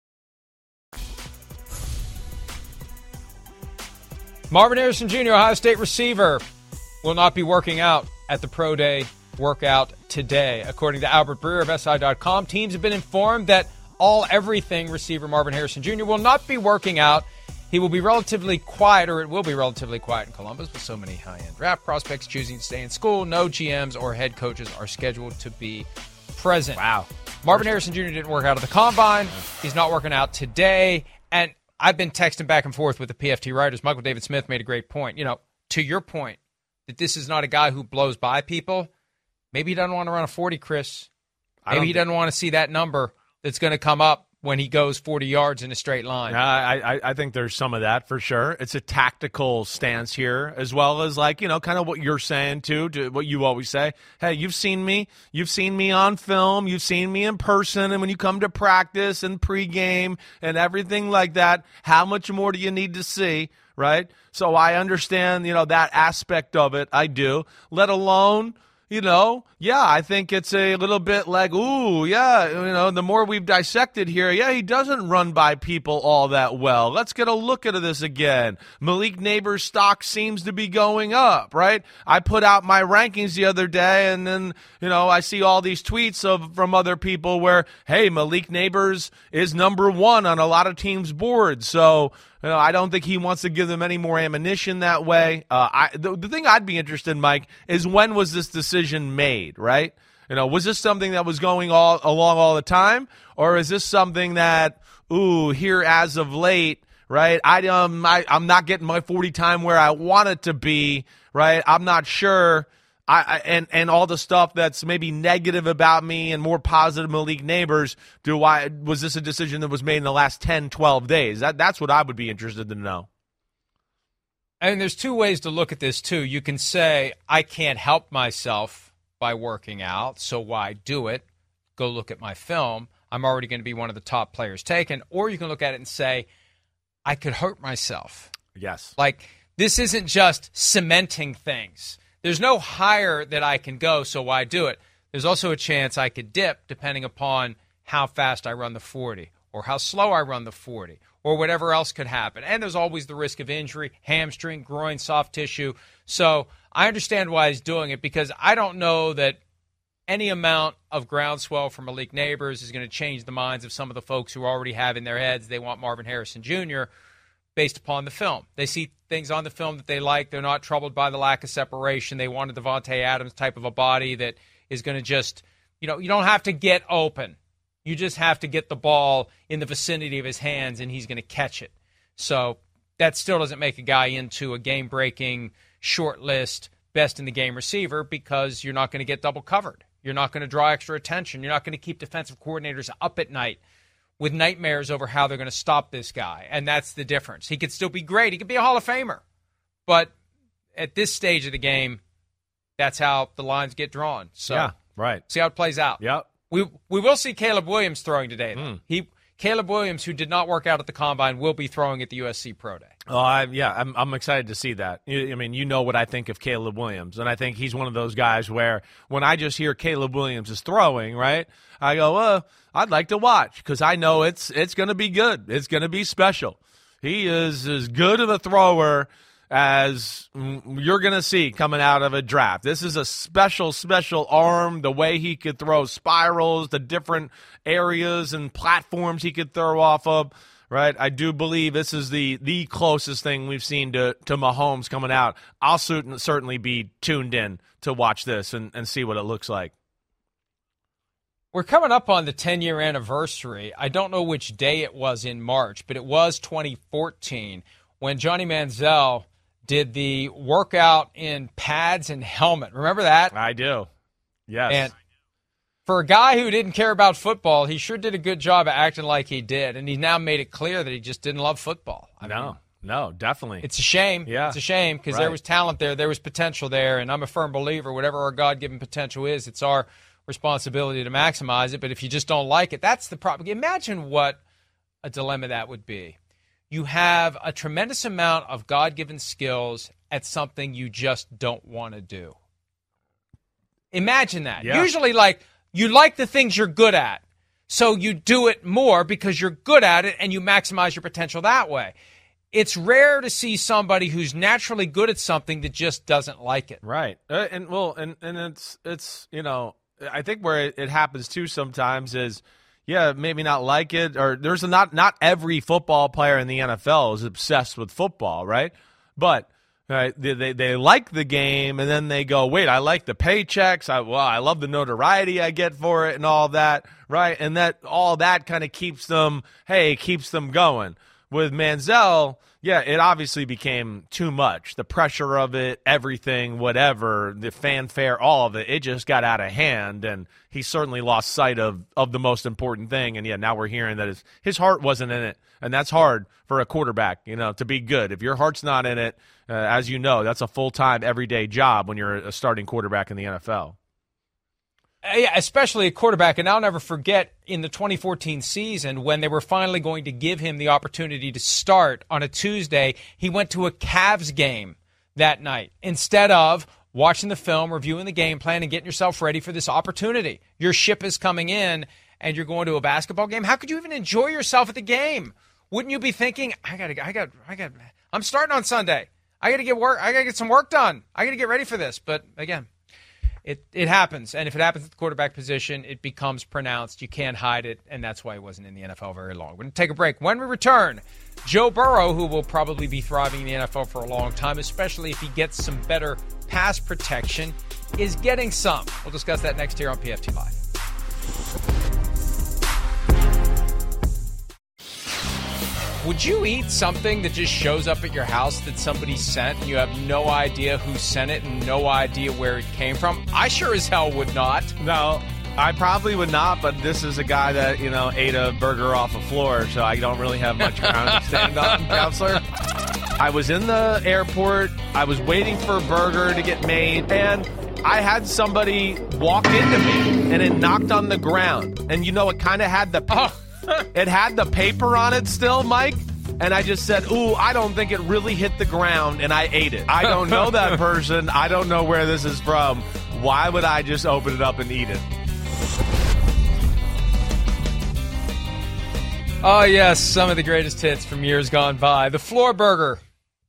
Marvin Harrison Junior, Ohio State receiver, will not be working out at the Pro Day workout today. According to Albert Breer of S I dot com, teams have been informed that all-everything receiver Marvin Harrison Junior will not be working out. He will be relatively quiet, or it will be relatively quiet in Columbus with so many high-end draft prospects choosing to stay in school. No G Ms or head coaches are scheduled to be present. Wow. Marvin Harrison Junior didn't work out at the Combine. He's not working out today. And I've been texting back and forth with the P F T writers. Michael David Smith made a great point. You know, to your point, that this is not a guy who blows by people. Maybe he doesn't want to run a forty, Chris. Maybe he doesn't want to see that number that's going to come up when he goes forty yards in a straight line. Yeah, I, I, I think there's some of that for sure. It's a tactical stance here, as well as, like, you know, kind of what you're saying, too, to what you always say. Hey, you've seen me. You've seen me on film. You've seen me in person. And when you come to practice and pregame and everything like that, how much more do you need to see, right? So I understand, you know, that aspect of it. I do. Let alone, you know, yeah, I think it's a little bit like, ooh, yeah, you know, the more we've dissected here, yeah, he doesn't run by people all that well. Let's get a look at this again. Malik Neighbors' stock seems to be going up, right? I put out my rankings the other day, and then, you know, I see all these tweets of from other people where, hey, Malik Neighbors is number one on a lot of teams' boards. So, you know, I don't think he wants to give them any more ammunition that way. Uh, I, the, the thing I'd be interested in, Mike, is when was this decision made, right? You know, was this something that was going all along all the time, or is this something that, ooh, here as of late, right? I um, I, I'm not getting my forty time where I want it to be, right? I'm not sure. I, I and and all the stuff that's maybe negative about me and more positive Malik Neighbors, do I was this a decision that was made in the last ten, twelve days? That that's what I would be interested to know. And there's two ways to look at this too. You can say, I can't help myself by working out, so why do it? Go look at my film. I'm already going to be one of the top players taken. Or you can look at it and say, I could hurt myself. Yes. Like, this isn't just cementing things. There's no higher that I can go, so why do it? There's also a chance I could dip depending upon how fast I run the forty or how slow I run the forty or whatever else could happen. And there's always the risk of injury, hamstring, groin, soft tissue. So I understand why he's doing it, because I don't know that any amount of groundswell from Malik Neighbors is going to change the minds of some of the folks who already have in their heads they want Marvin Harrison Junior based upon the film. They see things on the film that they like. They're not troubled by the lack of separation. They want a Devontae Adams type of a body that is going to just, you know, you don't have to get open. You just have to get the ball in the vicinity of his hands, and he's going to catch it. So that still doesn't make a guy into a game-breaking, short list, best-in-the-game receiver, because you're not going to get double covered. You're not going to draw extra attention. You're not going to keep defensive coordinators up at night with nightmares over how they're going to stop this guy. And that's the difference. He could still be great. He could be a Hall of Famer. But at this stage of the game, that's how the lines get drawn. So yeah, right. See how it plays out. Yep. We we will see Caleb Williams throwing today, though. Mm. He Caleb Williams, who did not work out at the Combine, will be throwing at the U S C Pro Day. Oh, I, yeah, I'm I'm excited to see that. I mean, you know what I think of Caleb Williams, and I think he's one of those guys where when I just hear Caleb Williams is throwing, right, I go, well, I'd like to watch because I know it's it's going to be good. It's going to be special. He is as good of a thrower as you're going to see coming out of a draft. This is a special, special arm, the way he could throw spirals, the different areas and platforms he could throw off of. Right, I do believe this is the the closest thing we've seen to, to Mahomes coming out. I'll certain, certainly be tuned in to watch this and, and see what it looks like. We're coming up on the ten-year anniversary. I don't know which day it was in March, but it was twenty fourteen when Johnny Manziel did the workout in pads and helmet. Remember that? I do, yes. And for a guy who didn't care about football, he sure did a good job of acting like he did, and he now made it clear that he just didn't love football. I no, mean, no, definitely. It's a shame. Yeah. It's a shame because right. there was talent there. There was potential there, and I'm a firm believer whatever our God-given potential is, it's our responsibility to maximize it. But if you just don't like it, that's the problem. Imagine what a dilemma that would be. You have a tremendous amount of God-given skills at something you just don't want to do. Imagine that. Yeah. Usually, like, you like the things you're good at, so you do it more because you're good at it and you maximize your potential that way. It's rare to see somebody who's naturally good at something that just doesn't like it. Right. Uh, and well, and, and it's, it's, you know, I think where it, it happens too sometimes is, yeah, maybe not like it, or there's a not, not every football player in the N F L is obsessed with football, right? But Right, they, they they like the game, and then they go, wait, I like the paychecks. I well, I love the notoriety I get for it, and all that, right? And that all that kind of keeps them, hey, keeps them going. With Manziel, yeah, it obviously became too much. The pressure of it, everything, whatever, the fanfare, all of it, it just got out of hand, and he certainly lost sight of of the most important thing. And yeah, now we're hearing that his his heart wasn't in it, and that's hard for a quarterback, you know, to be good. If your heart's not in it. Uh, as you know, that's a full-time, everyday job when you're a starting quarterback in the N F L. Uh, yeah, especially a quarterback. And I'll never forget in the twenty fourteen season when they were finally going to give him the opportunity to start on a Tuesday, he went to a Cavs game that night instead of watching the film, reviewing the game plan, and getting yourself ready for this opportunity. Your ship is coming in, and you're going to a basketball game. How could you even enjoy yourself at the game? Wouldn't you be thinking, I got, I got, I got, I'm starting on Sunday. I got to get work. I got to get some work done. I got to get ready for this. But again, it it happens. And if it happens at the quarterback position, it becomes pronounced. You can't hide it. And that's why he wasn't in the N F L very long. We're going to take a break. When we return, Joe Burrow, who will probably be thriving in the N F L for a long time, especially if he gets some better pass protection, is getting some. We'll discuss that next here on P F T Live. Would you eat something that just shows up at your house that somebody sent and you have no idea who sent it and no idea where it came from? I sure as hell would not. No, I probably would not, but this is a guy that, you know, ate a burger off a floor, so I don't really have much ground to stand on, counselor. I was in the airport. I was waiting for a burger to get made, and I had somebody walk into me, and it knocked on the ground. And, you know, it kind of had the... Oh. It had the paper on it still, Mike, and I just said, ooh, I don't think it really hit the ground, and I ate it. I don't know that person. I don't know where this is from. Why would I just open it up and eat it? Oh, yes, some of the greatest hits from years gone by. The Floor Burger.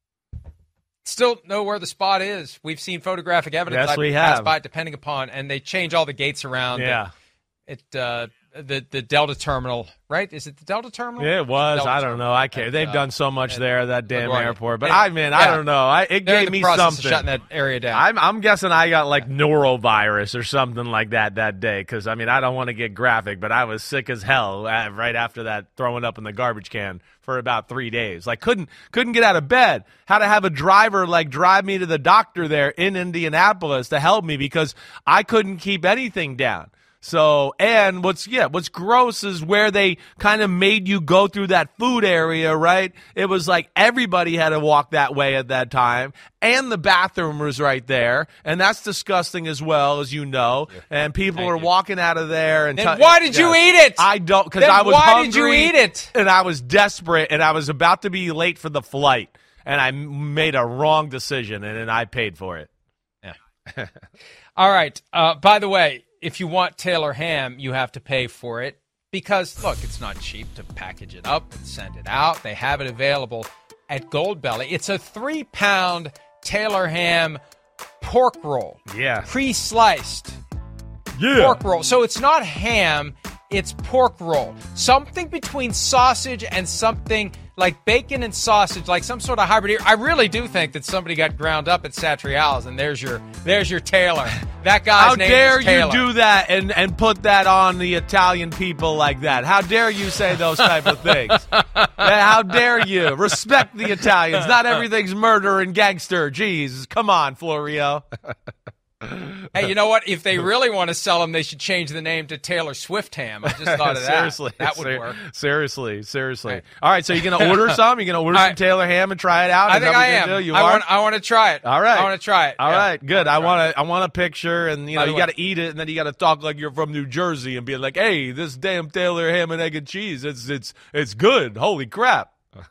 Still know where the spot is. We've seen photographic evidence. Yes, we have. have. By it, depending upon, and they change all the gates around. Yeah. It, it uh, the the Delta terminal, right? Is it the Delta terminal? Yeah, it was. Delta I don't terminal. know. I care. They've uh, done so much and, there, that damn LaGuardia. airport. But And, I mean, yeah, I don't know. I, it they're in gave the me process something. Of shutting that area down. I'm, I'm guessing I got like norovirus or something like that that day. Because I mean, I don't want to get graphic, but I was sick as hell uh, right after that, throwing up in the garbage can for about three days. Like couldn't couldn't get out of bed. Had to have a driver like drive me to the doctor there in Indianapolis to help me because I couldn't keep anything down. So, and what's, yeah, what's gross is where they kind of made you go through that food area, right? It was like everybody had to walk that way at that time, and the bathroom was right there, and that's disgusting as well, as you know, and people Thank are you. walking out of there. And Then t- why did you yeah. eat it? I don't, because Then I was why hungry. did you eat it? And I was desperate, and I was about to be late for the flight, and I m- made a wrong decision, and then I paid for it. Yeah. All right. Uh, by the way, if you want Taylor ham, you have to pay for it because, look, it's not cheap to package it up and send it out. They have it available at Goldbelly. It's a three-pound Taylor ham pork roll. Yeah. Pre-sliced Yeah. pork roll. So it's not ham, it's pork roll. Something between sausage and something like bacon and sausage, like some sort of hybrid. I really do think that somebody got ground up at Satriale's, and there's your there's your Taylor. That guy's How name dare is Taylor. you do that and, and put that on the Italian people like that? How dare you say those type of things? Yeah, how dare you? Respect the Italians. Not everything's murder and gangster. Jeez, come on, Florio. Hey, you know what? If they really want to sell them, they should change the name to Taylor Swift Ham. I just thought of that. Seriously, That would ser- work. Seriously, seriously. All right. All right, so you're gonna order some? You're gonna order All some right. Taylor ham and try it out? I Is think that what I you're am. gonna do? You I are? want. I want to try it. All right. I want to try it. All Yeah. right, good. I try want to. I want a picture, and you know, By the you way- got to eat it, and then you got to talk like you're from New Jersey, and be like, "Hey, this damn Taylor ham and egg and cheese, it's it's it's good. Holy crap!"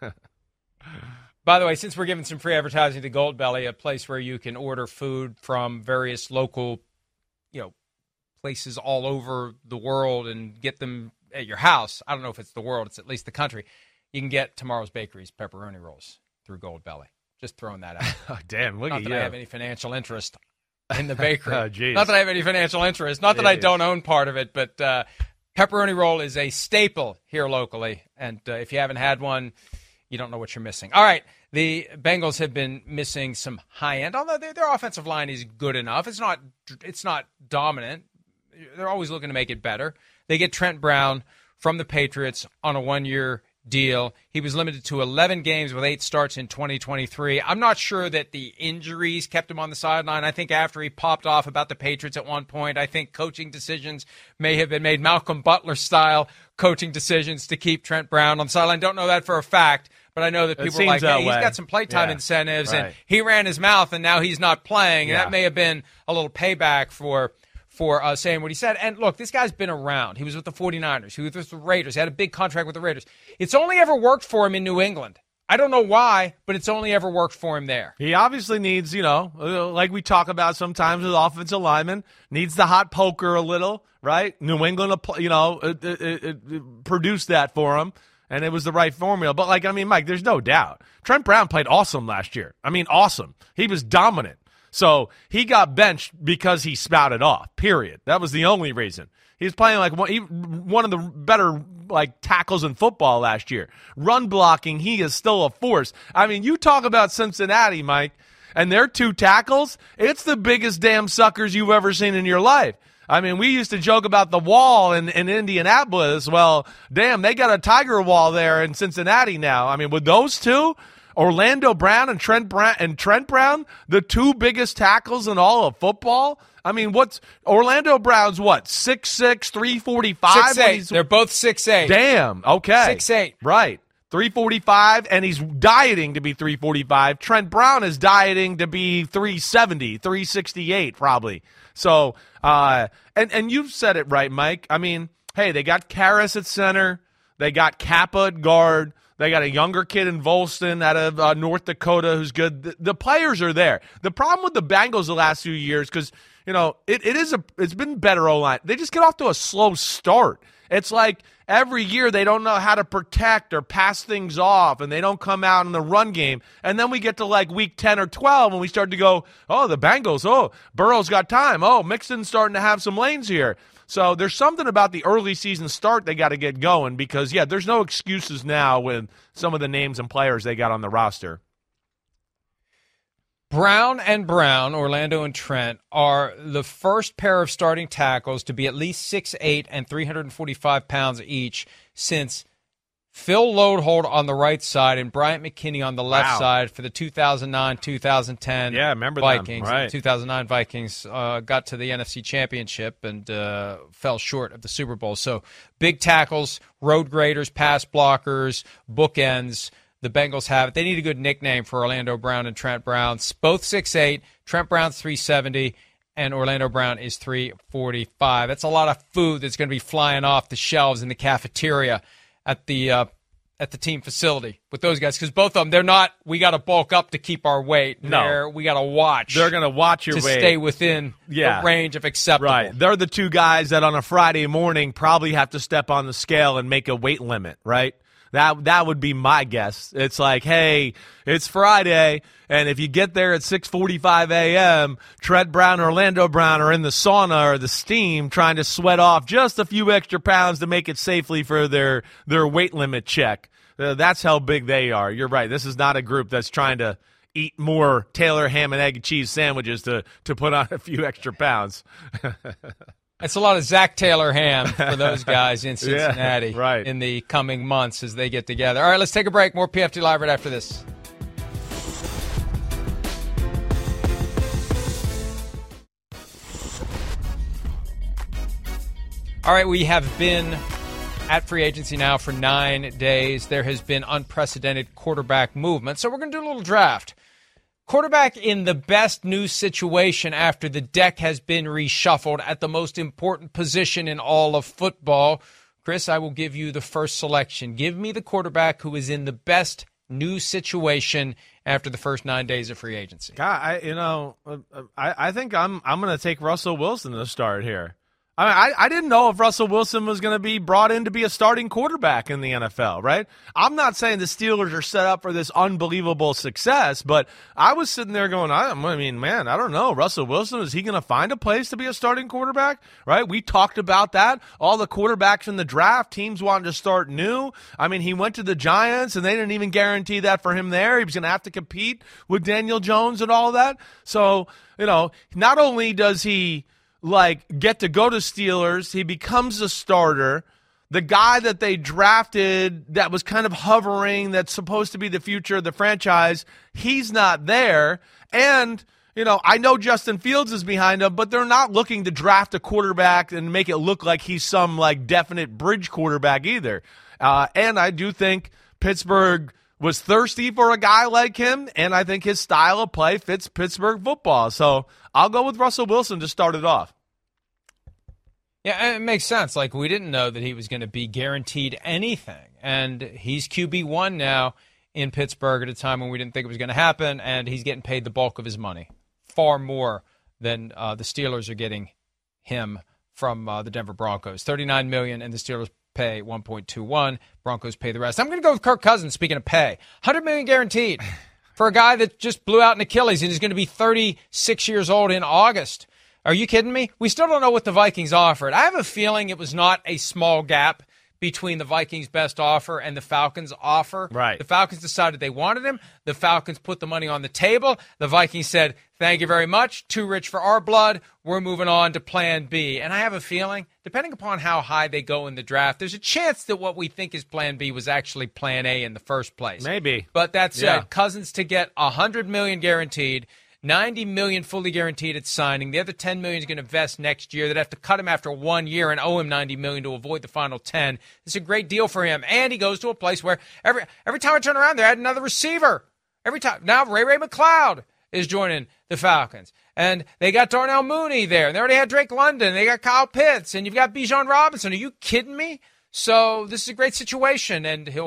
By the way, since we're giving some free advertising to Goldbelly, a place where you can order food from various local, you know, places all over the world and get them at your house. I don't know if it's the world, it's at least the country. You can get Tomorrow's Bakery's pepperoni rolls through Goldbelly. Just throwing that out. Oh, damn, look Not at that you. I have any financial interest in the bakery. Oh, geez. Not that I have any financial interest. Not that I Jeez. don't own part of it, but uh, pepperoni roll is a staple here locally. And uh, if you haven't had one, you don't know what you're missing. All right. The Bengals have been missing some high end, although their, their offensive line is good enough. It's not it's not dominant. They're always looking to make it better. They get Trent Brown from the Patriots on a one-year deal. He was limited to eleven games with eight starts in twenty twenty-three. I'm not sure that the injuries kept him on the sideline. I think after he popped off about the Patriots at one point, I think coaching decisions may have been made, Malcolm Butler-style coaching decisions to keep Trent Brown on the sideline. Don't know that for a fact, but I know that It people are seems like, that hey, he's way. got some playtime Yeah. incentives, Right. and he ran his mouth, and now he's not playing. And Yeah. that may have been a little payback for for uh, saying what he said. And look, this guy's been around. He was with the 49ers. He was with the Raiders. He had a big contract with the Raiders. It's only ever worked for him in New England. I don't know why, but it's only ever worked for him there. He obviously needs, you know, uh, like we talk about sometimes with offensive linemen, needs the hot poker a little, right? New England, uh, you know, it, it, it, it produced that for him, and it was the right formula. But, like, I mean, Mike, there's no doubt. Trent Brown played awesome last year. I mean, awesome. He was dominant. So he got benched because he spouted off, period. That was the only reason. He was playing like one, he, one of the better like tackles in football last year. Run blocking, he is still a force. I mean, you talk about Cincinnati, Mike, and their two tackles, it's the biggest damn suckers you've ever seen in your life. I mean, we used to joke about the wall in, in Indianapolis. Well, damn, they got a tiger wall there in Cincinnati now. I mean, with those two, Orlando Brown and Trent Brown and Trent Brown, the two biggest tackles in all of football. I mean, what's Orlando Brown's what? six six, three forty-five six eight. They're both six eight. Damn. Okay. six eight. Right. three forty-five, and he's dieting to be three forty-five. Trent Brown is dieting to be three seventy, three sixty-eight probably. So, uh, and, and you've said it right, Mike. I mean, hey, they got Karras at center. They got Kappa at guard. They got a younger kid in Volston out of uh, North Dakota who's good. The, the players are there. The problem with the Bengals the last few years, because you know it, it is a it's been better O-line. They just get off to a slow start. It's like every year they don't know how to protect or pass things off, and they don't come out in the run game. And then we get to like week ten or twelve, and we start to go, oh, the Bengals, oh, Burrow's got time. Oh, Mixon's starting to have some lanes here. So there's something about the early season start they got to get going because, yeah, there's no excuses now with some of the names and players they got on the roster. Brown and Brown, Orlando and Trent, are the first pair of starting tackles to be at least six foot eight and three hundred forty-five pounds each since Phil Lodehold on the right side and Bryant McKinney on the left Wow. side for the two thousand nine two thousand ten Yeah, remember Vikings. them, right. The two thousand nine Vikings uh, got to the N F C Championship and uh, fell short of the Super Bowl. So big tackles, road graders, pass blockers, bookends. The Bengals have it. They need a good nickname for Orlando Brown and Trent Brown. Both six foot eight. Trent Brown's three seventy, and Orlando Brown is three forty-five. That's a lot of food that's going to be flying off the shelves in the cafeteria at the uh, at the team facility with those guys, because both of them, they're not, we got to bulk up to keep our weight. No. They're, we got to watch. They're going to watch your to weight. stay within Yeah. the range of acceptable. Right. They're the two guys that on a Friday morning probably have to step on the scale and make a weight limit, right? That that would be my guess. It's like, hey, it's Friday, and if you get there at six forty-five a.m., Trent Brown, Orlando Brown are in the sauna or the steam trying to sweat off just a few extra pounds to make it safely for their, their weight limit check. Uh, that's how big they are. You're right. This is not a group that's trying to eat more Taylor ham and egg and cheese sandwiches to, to put on a few extra pounds. It's a lot of Zach Taylor ham for those guys in Cincinnati Yeah, right. in the coming months as they get together. All right, let's take a break. More P F T Live right after this. All right, we have been at free agency now for nine days. There has been unprecedented quarterback movement, so we're going to do a little draft. Quarterback in the best new situation after the deck has been reshuffled at the most important position in all of football. Chris, I will give you the first selection. Give me the quarterback who is in the best new situation after the first nine days of free agency. God, I, you know, I, I think I'm I'm going to take Russell Wilson to start here. I mean, I, I didn't know if Russell Wilson was going to be brought in to be a starting quarterback in the N F L, right? I'm not saying the Steelers are set up for this unbelievable success, but I was sitting there going, I, I mean, man, I don't know. Russell Wilson, is he going to find a place to be a starting quarterback, right? We talked about that. All the quarterbacks in the draft, teams wanted to start new. I mean, he went to the Giants, and they didn't even guarantee that for him there. He was going to have to compete with Daniel Jones and all that. So, you know, not only does he like get to go to Steelers, he becomes a starter. The guy that they drafted that was kind of hovering, that's supposed to be the future of the franchise, he's not there. And, you know, I know Justin Fields is behind him, but they're not looking to draft a quarterback and make it look like he's some like definite bridge quarterback either. Uh, and I do think Pittsburgh was thirsty for a guy like him, and I think his style of play fits Pittsburgh football. So I'll go with Russell Wilson to start it off. Yeah, it makes sense. Like, we didn't know that he was going to be guaranteed anything. And he's Q B one now in Pittsburgh at a time when we didn't think it was going to happen, and he's getting paid the bulk of his money, far more than uh, the Steelers are getting him from uh, the Denver Broncos. thirty-nine million dollars, and the Steelers pay one point two one. Broncos pay the rest. I'm going to go with Kirk Cousins, speaking of pay. one hundred million dollars guaranteed for a guy that just blew out an Achilles and is going to be thirty-six years old in August. Are you kidding me? We still don't know what the Vikings offered. I have a feeling it was not a small gap between the Vikings' best offer and the Falcons' offer. Right. The Falcons decided they wanted him. The Falcons put the money on the table. The Vikings said, thank you very much. Too rich for our blood. We're moving on to plan B. And I have a feeling, depending upon how high they go in the draft, there's a chance that what we think is plan B was actually plan A in the first place. Maybe. But that said, Yeah. Cousins to get one hundred million dollars guaranteed, ninety million dollars fully guaranteed at signing. The other ten million dollars is going to vest next year. They'd have to cut him after one year and owe him ninety million dollars to avoid the final ten. It's a great deal for him. And he goes to a place where every every time I turn around, they're adding another receiver. Every time. Now Ray Ray McCloud is joining the Falcons. And they got Darnell Mooney there. And they already had Drake London. They got Kyle Pitts. And you've got Bijan Robinson. Are you kidding me? So this is a great situation. And he'll have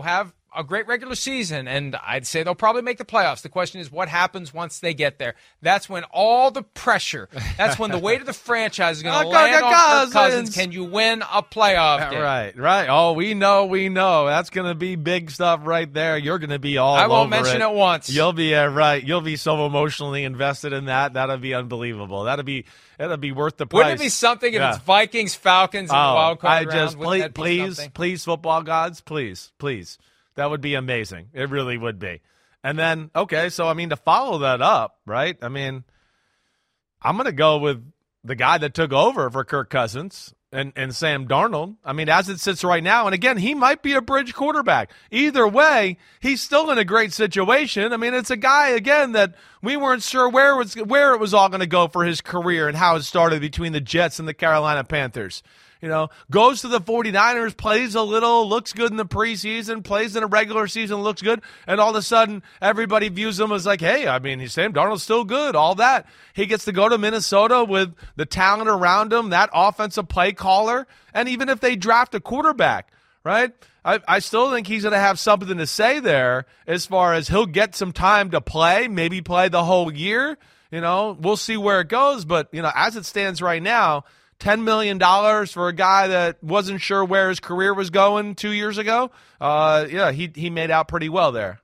a great regular season, and I'd say they'll probably make the playoffs. The question is what happens once they get there. That's when all the pressure, that's when the weight of the franchise is going to Oh, land Kirk on Cousins. Kirk Cousins. Can you win a playoff game? Right, right. Oh, we know, we know. That's going to be big stuff right there. You're going to be all over it. I won't mention it once. You'll be, uh, right. You'll be so emotionally invested in that. That'll be unbelievable. That'll be, that'll be worth the price. Wouldn't it be something if Yeah. it's Vikings, Falcons, in oh, the wild card I round? just, Wouldn't please, that be please, something? please, football gods, please, please. That would be amazing. It really would be. And then, okay, so, I mean, to follow that up, right, I mean, I'm going to go with the guy that took over for Kirk Cousins and, and Sam Darnold. I mean, as it sits right now, and again, he might be a bridge quarterback. Either way, he's still in a great situation. I mean, it's a guy, again, that we weren't sure where it was, where it was all going to go for his career and how it started between the Jets and the Carolina Panthers. You know, goes to the 49ers, plays a little, looks good in the preseason, plays in a regular season, looks good, and all of a sudden everybody views him as like, hey, I mean, Sam Darnold's still good, all that. He gets to go to Minnesota with the talent around him, that offensive play caller, and even if they draft a quarterback, right, I, I still think he's going to have something to say there as far as he'll get some time to play, maybe play the whole year. You know, we'll see where it goes, but, you know, as it stands right now, ten million dollars for a guy that wasn't sure where his career was going two years ago. Uh, yeah, he he made out pretty well there.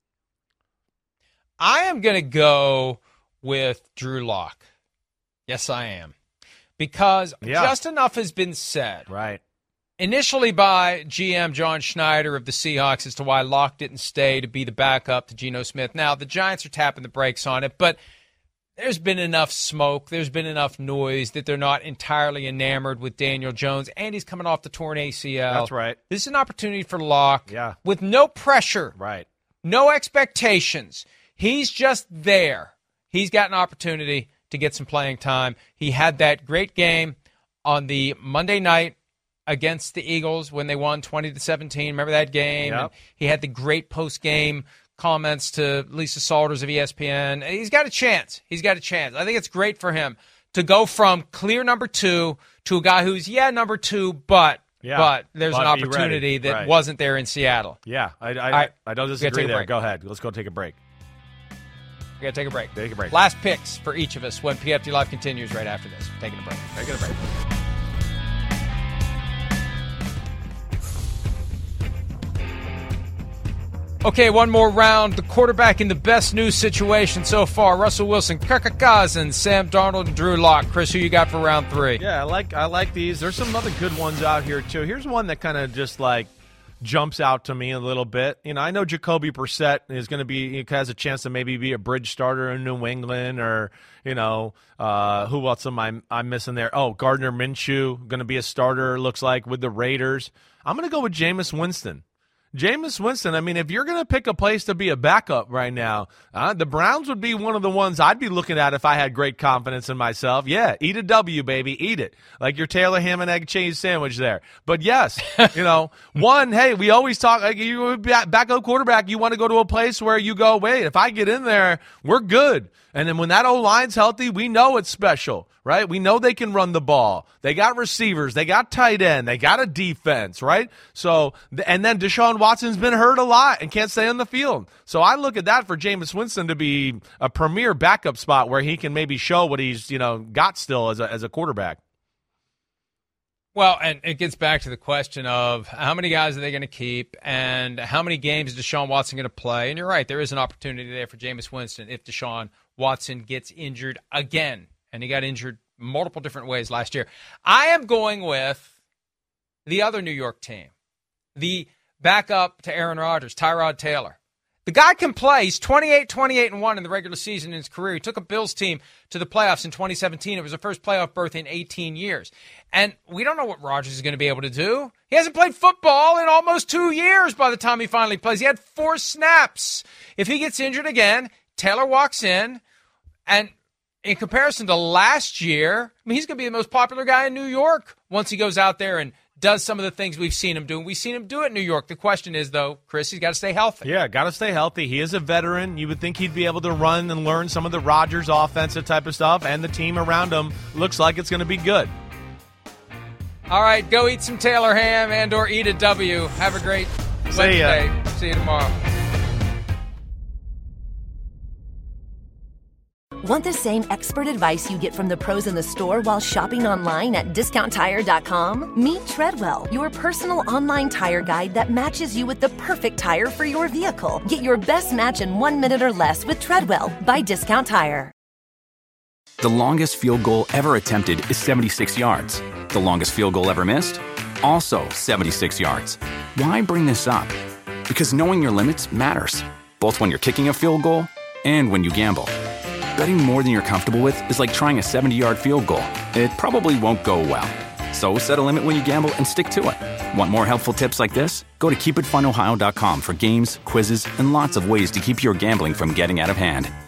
I am going to go with Drew Lock. Yes, I am. Because Yeah. just enough has been said. Right. Initially by G M John Schneider of the Seahawks as to why Lock didn't stay to be the backup to Geno Smith. Now, the Giants are tapping the brakes on it, but there's been enough smoke, there's been enough noise that they're not entirely enamored with Daniel Jones, and he's coming off the torn A C L. That's right. This is an opportunity for Locke Yeah. with no pressure, Right. no expectations. He's just there. He's got an opportunity to get some playing time. He had that great game on the Monday night against the Eagles when they won twenty to seventeen. Remember that game? Yep. And he had the great post-game comments to Lisa Salters of E S P N. He's got a chance. He's got a chance. I think it's great for him to go from clear number two to a guy who's, yeah, number two, but Yeah, but there's but an be opportunity ready. that Right. wasn't there in Seattle. Yeah, I I, right. I don't We gotta disagree take a there. break. Go ahead. Let's go take a break. We got to take a break. Take a break. Last picks for each of us when P F T Live continues right after this. We're taking a break. Taking a break. Okay, one more round. The quarterback in the best news situation so far: Russell Wilson, Kirk Cousins, Sam Darnold, and Drew Lock. Chris, who you got for round three? Yeah, I like I like these. There's some other good ones out here too. Here's one that kind of just like jumps out to me a little bit. You know, I know Jacoby Brissett is going to be he has a chance to maybe be a bridge starter in New England, or you know, uh, who else am I I'm missing there? Oh, Gardner Minshew going to be a starter. Looks like with the Raiders. I'm going to go with Jameis Winston. Jameis Winston, I mean, if you're going to pick a place to be a backup right now, uh, the Browns would be one of the ones I'd be looking at if I had great confidence in myself. Yeah, eat a W, baby. Eat it. Like your Taylor ham and egg cheese sandwich there. But, yes, you know, one, hey, we always talk, like you backup quarterback, you want to go to a place where you go, wait, if I get in there, we're good. And then when that O-line's healthy, we know it's special, right? We know they can run the ball. They got receivers. They got tight end. They got a defense, right? So, and then Deshaun Watson's been hurt a lot and can't stay on the field. So I look at that for Jameis Winston to be a premier backup spot where he can maybe show what he's, you know, got still as a, as a quarterback. Well, and it gets back to the question of how many guys are they going to keep and how many games is Deshaun Watson going to play? And you're right, there is an opportunity there for Jameis Winston if Deshaun Watson gets injured again. And he got injured multiple different ways last year. I am going with the other New York team, the backup to Aaron Rodgers, Tyrod Taylor. The guy can play. He's twenty-eight, twenty-eight, and one in the regular season in his career. He took a Bills team to the playoffs in twenty seventeen. It was the first playoff berth in eighteen years. And we don't know what Rodgers is going to be able to do. He hasn't played football in almost two years by the time he finally plays. He had four snaps. If he gets injured again, Taylor walks in, and in comparison to last year, I mean, he's going to be the most popular guy in New York once he goes out there and does some of the things we've seen him do. We've seen him do it in New York. The question is, though, Chris, he's got to stay healthy. Yeah, got to stay healthy. He is a veteran. You would think he'd be able to run and learn some of the Rodgers offensive type of stuff, and the team around him looks like it's going to be good. All right, go eat some Taylor ham and or eat a W. Have a great See ya. Wednesday. See See you tomorrow. Want the same expert advice you get from the pros in the store while shopping online at discount tire dot com? Meet Treadwell, your personal online tire guide that matches you with the perfect tire for your vehicle. Get your best match in one minute or less with Treadwell by Discount Tire. The longest field goal ever attempted is seventy-six yards. The longest field goal ever missed? Also seventy-six yards. Why bring this up? Because knowing your limits matters, both when you're kicking a field goal and when you gamble. Betting more than you're comfortable with is like trying a seventy-yard field goal. It probably won't go well. So set a limit when you gamble and stick to it. Want more helpful tips like this? Go to keep it fun ohio dot com for games, quizzes, and lots of ways to keep your gambling from getting out of hand.